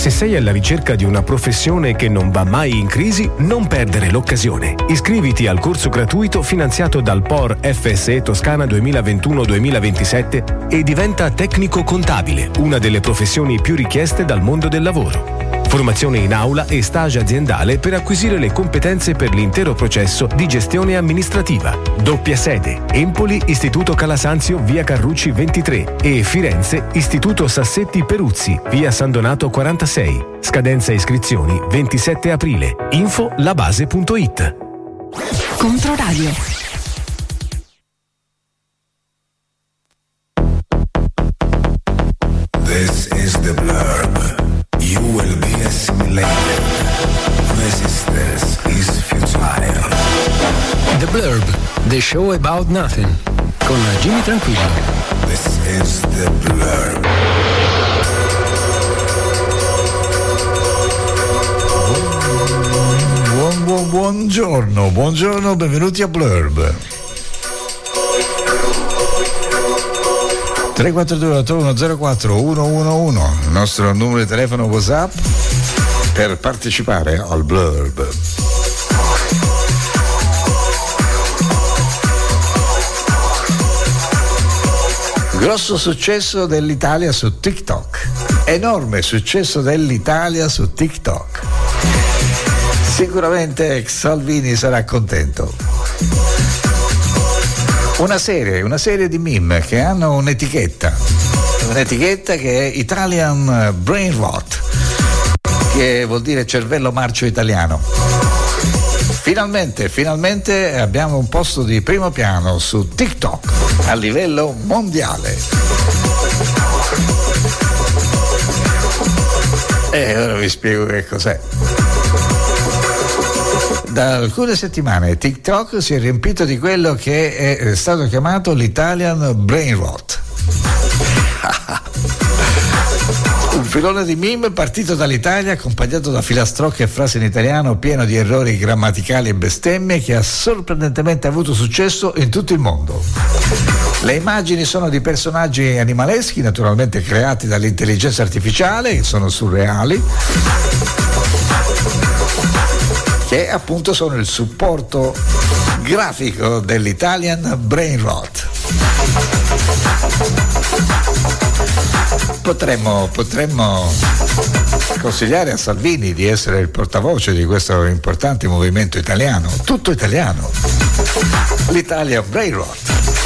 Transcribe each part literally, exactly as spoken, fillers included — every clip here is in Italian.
Se sei alla ricerca di una professione che non va mai in crisi, non perdere l'occasione. Iscriviti al corso gratuito finanziato dal P O R F S E Toscana duemilaventuno duemilaventisette e diventa tecnico contabile, una delle professioni più richieste dal mondo del lavoro. Formazione in aula e stage aziendale per acquisire le competenze per l'intero processo di gestione amministrativa. Doppia sede: Empoli, Istituto Calasanzio, via Carrucci ventitré e Firenze, Istituto Sassetti Peruzzi, via San Donato quarantasei. Scadenza iscrizioni ventisette aprile. Info labase punto it. Controradio. This is the blurb. You will be assimilated. Resistance is futile. The Blurb, the show about nothing, con Jimmy Tranquillo. This is the blurb. Buon, buon, buongiorno, buongiorno, benvenuti a Blurb. tre quattro due otto uno zero quattro uno uno uno, il nostro numero di telefono WhatsApp per partecipare al Blurb. Grosso successo dell'Italia su TikTok, enorme successo dell'Italia su TikTok. Sicuramente ex Salvini sarà contento. Una serie, una serie di meme che hanno un'etichetta, un'etichetta che è Italian Brain Rot, che vuol dire cervello marcio italiano. Finalmente, finalmente abbiamo un posto di primo piano su TikTok a livello mondiale. E ora vi spiego che cos'è. Da alcune settimane TikTok si è riempito di quello che è stato chiamato l'Italian Brain Rot. Un filone di meme partito dall'Italia, accompagnato da filastrocche e frasi in italiano pieno di errori grammaticali e bestemmie, che ha sorprendentemente avuto successo in tutto il mondo. Le immagini sono di personaggi animaleschi, naturalmente creati dall'intelligenza artificiale, che sono surreali, che appunto sono il supporto grafico dell'Italian Brain Rot. Potremmo, potremmo consigliare a Salvini di essere il portavoce di questo importante movimento italiano, tutto italiano, l'Italian Brain Rot.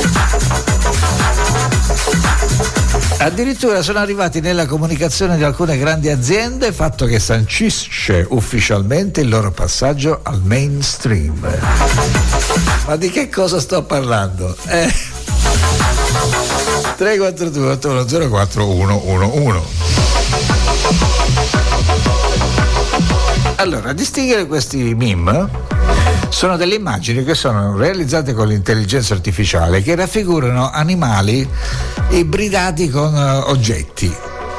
Addirittura sono arrivati nella comunicazione di alcune grandi aziende, fatto che sancisce ufficialmente il loro passaggio al mainstream. Ma di che cosa sto parlando? Eh? tre quattro due otto uno zero quattro uno uno uno. Allora, a distinguere questi meme sono delle immagini che sono realizzate con l'intelligenza artificiale, che raffigurano animali ibridati con uh, oggetti.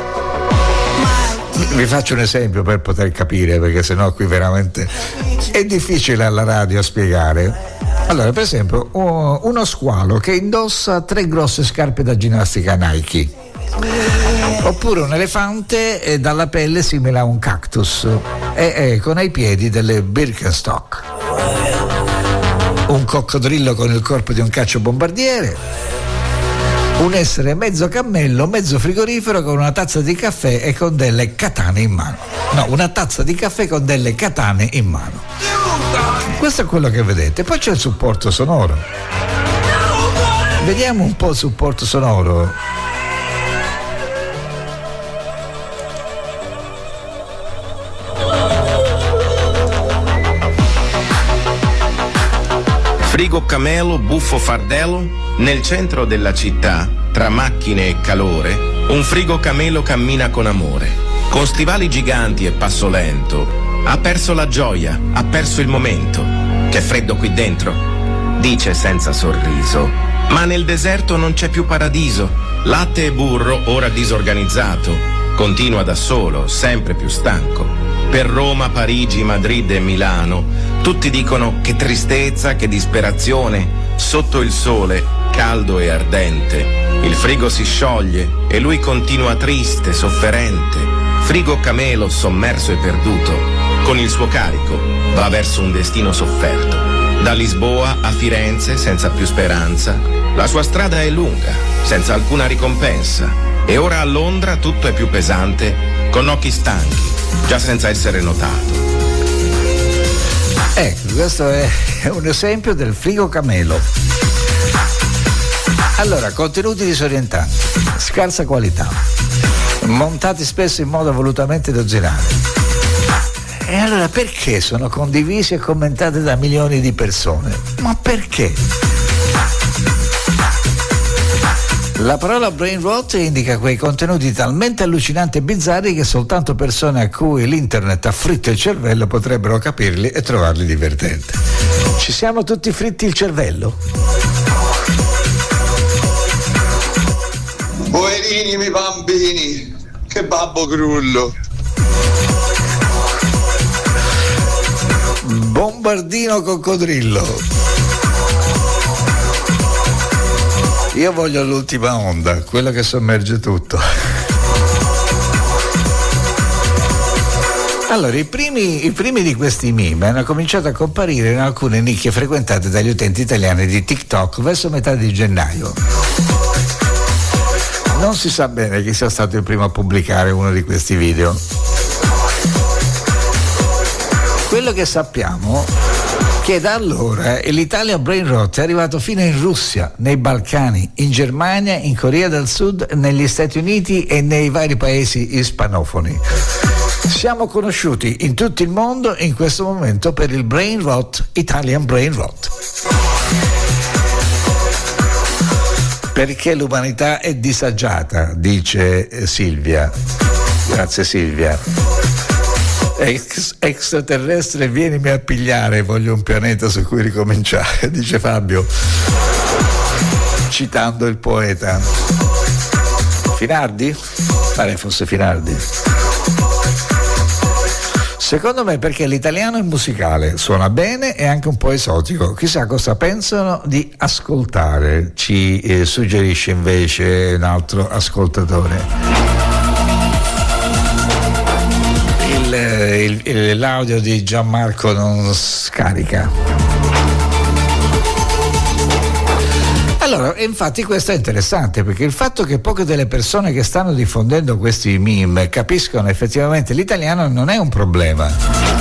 Vi faccio un esempio per poter capire, perché sennò qui veramente è difficile alla radio spiegare. Allora, per esempio, uno squalo che indossa tre grosse scarpe da ginnastica Nike, oppure un elefante dalla pelle simile a un cactus e, e con ai piedi delle Birkenstock, un coccodrillo con il corpo di un cacciabombardiere, un essere mezzo cammello, mezzo frigorifero con una tazza di caffè e con delle katane in mano. No, una tazza di caffè con delle katane in mano. Questo è quello che vedete. Poi c'è il supporto sonoro. Vediamo un po' il supporto sonoro. Frigo Camelo, buffo fardello, nel centro della città, tra macchine e calore, un frigo Camelo cammina con amore. Con stivali giganti e passo lento, ha perso la gioia, ha perso il momento. C'è freddo qui dentro, dice senza sorriso. Ma nel deserto non c'è più paradiso. Latte e burro, ora disorganizzato, continua da solo, sempre più stanco. Per Roma, Parigi, Madrid e Milano, tutti dicono che tristezza, che disperazione. Sotto il sole, caldo e ardente, il frigo si scioglie e lui continua triste, sofferente. frigo camelo sommerso e perduto, con il suo carico va verso un destino sofferto. Da Lisboa a Firenze senza più speranza, la sua strada è lunga, senza alcuna ricompensa, e ora a Londra tutto è più pesante, con occhi stanchi, già senza essere notato. Ecco, questo è un esempio del frigo camelo. Allora, contenuti disorientanti, scarsa qualità, montati spesso in modo volutamente dozzinale. E allora perché sono condivisi e commentati da milioni di persone? Ma perché? La parola brain rot indica quei contenuti talmente allucinanti e bizzarri che soltanto persone a cui l'internet ha fritto il cervello potrebbero capirli e trovarli divertenti. Ci siamo tutti fritti il cervello? Poverini miei bambini, che babbo grullo. Bombardino coccodrillo. Io voglio l'ultima onda, quella che sommerge tutto. Allora, i primi, i primi di questi meme hanno cominciato a comparire in alcune nicchie frequentate dagli utenti italiani di TikTok verso metà di gennaio. Non si sa bene chi sia stato il primo a pubblicare uno di questi video. Quello che sappiamo che da allora l'Italia brain rot è arrivato fino in Russia, nei Balcani, in Germania, in Corea del Sud, negli Stati Uniti e nei vari paesi ispanofoni. Siamo conosciuti in tutto il mondo in questo momento per il brain rot, Italian brain rot. Perché l'umanità è disagiata, dice Silvia. Grazie Silvia. Ex- extraterrestre, vienimi a pigliare, voglio un pianeta su cui ricominciare, dice Fabio, citando il poeta Finardi? Pare fosse Finardi. Secondo me perché l'italiano è musicale, suona bene e anche un po' esotico. Chissà cosa pensano di ascoltare, ci eh, suggerisce invece un altro ascoltatore. Il, il, l'audio di Gianmarco non scarica. Allora, infatti questo è interessante perché il fatto che poche delle persone che stanno diffondendo questi meme capiscono effettivamente l'italiano non è un problema.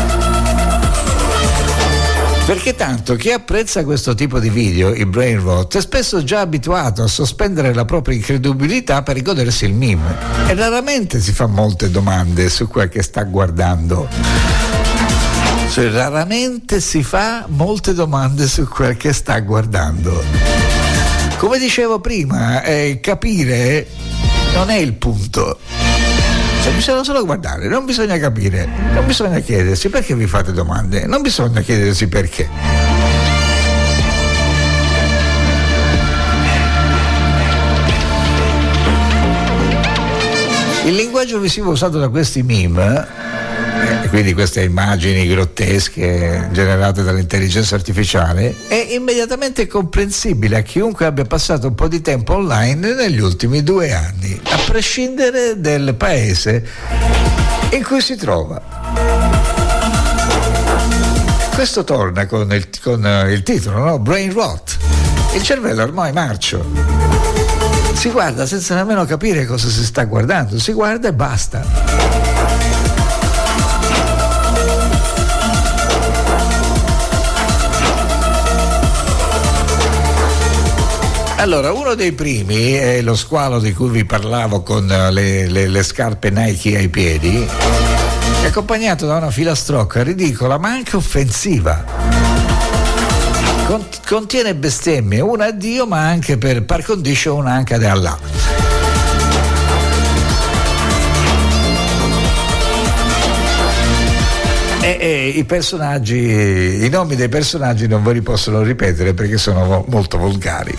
Perché tanto chi apprezza questo tipo di video, i brain rot, è spesso già abituato a sospendere la propria incredibilità per godersi il meme e raramente si fa molte domande su quel che sta guardando. Cioè, raramente si fa molte domande su quel che sta guardando. Come dicevo prima, eh, capire non è il punto. Cioè, bisogna solo guardare, non bisogna capire, non bisogna chiedersi perché vi fate domande, non bisogna chiedersi perché. Il linguaggio visivo usato da questi meme, eh, quindi queste immagini grottesche generate dall'intelligenza artificiale, è immediatamente comprensibile a chiunque abbia passato un po' di tempo online negli ultimi due anni, a prescindere del paese in cui si trova. Questo torna con il, con il titolo, no? Brain rot. Il cervello ormai marcio. Si guarda senza nemmeno capire cosa si sta guardando, si guarda e basta. Allora, uno dei primi è lo squalo di cui vi parlavo con le, le, le scarpe Nike ai piedi, è accompagnato da una filastrocca ridicola ma anche offensiva. Cont- contiene bestemmie, una a Dio ma anche per par condicio una anche ad Allah. E, e i personaggi, i nomi dei personaggi non ve li possono ripetere perché sono vo- molto volgari.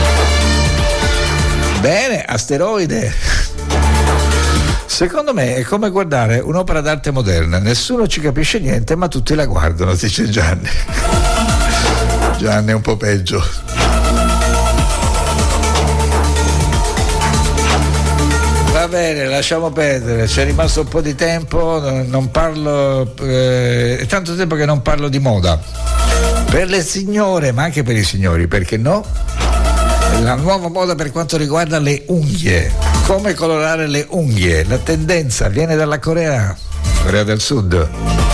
Bene, asteroide. Secondo me è come guardare un'opera d'arte moderna, nessuno ci capisce niente ma tutti la guardano, dice Gianni. Gianni è un po' peggio. Va Va bene, lasciamo perdere, c'è rimasto un po' di tempo, non parlo, eh, è tanto tempo che non parlo di moda. Per le signore, ma anche per i signori, perché no? La nuova moda per quanto riguarda le unghie, come colorare le unghie, la tendenza viene dalla Corea, Corea del Sud.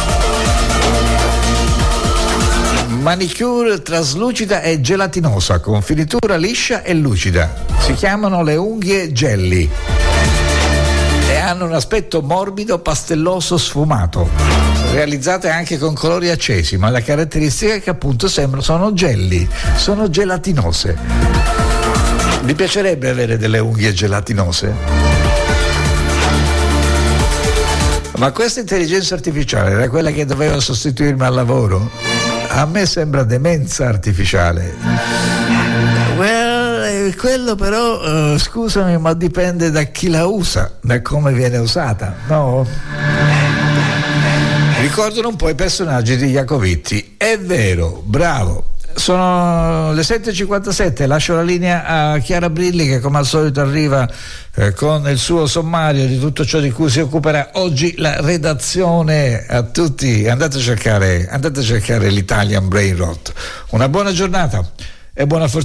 Manicure traslucida e gelatinosa con finitura liscia e lucida. Si chiamano le unghie jelly e hanno un aspetto morbido, pastelloso, sfumato. Realizzate anche con colori accesi, ma la caratteristica è che appunto sembrano sono jelly, sono gelatinose. Vi piacerebbe avere delle unghie gelatinose? Ma questa intelligenza artificiale era quella che doveva sostituirmi al lavoro? A me sembra demenza artificiale. Well, quello però, uh, scusami, ma dipende da chi la usa, da come viene usata, no? Ricordano un po' i personaggi di Iacovitti. È vero, bravo. Sono le sette e cinquantasette, lascio la linea a Chiara Brilli che come al solito arriva eh, con il suo sommario di tutto ciò di cui si occuperà oggi la redazione. A tutti andate a cercare, andate a cercare l'Italian Brain Rot. Una buona giornata e buona fortuna.